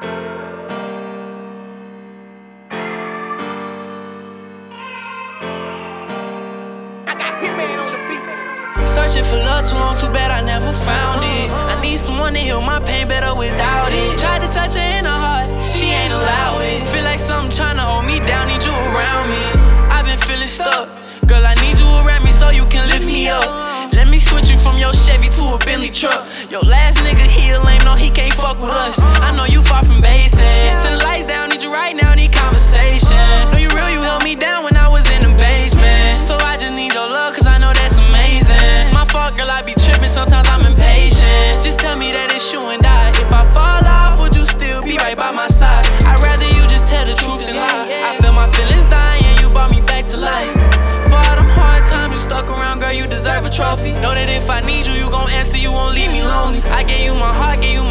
Searching for love too long, too bad I never found it. I need someone to heal my pain better without it. Tried to touch her in her heart, she ain't allow it. Feel like something tryna hold me down, need you around me. I've been feeling stuck, girl, I need you around me so you can lift me up. Let me switch you from your Chevy to a Bentley truck. Your last nigga, he a lame, no, he can't fuck with us. I know you far from basic. Turn the lights down, need you right now, need conversation. Know you real, you held me down when I was in the basement. So I just need your love, cause I know that's amazing. My fault, girl, I be tripping, sometimes I'm impatient. Just tell me that it's you and I. If I fall off, would you still be right by my side? I'd rather you just tell the truth than lie. I feel my feelings dying, you brought me back to life. For all them hard times you stuck around, girl, you deserve a trophy. Know that if I need you, you gon' answer, you won't leave me lonely. I gave you my heart, gave you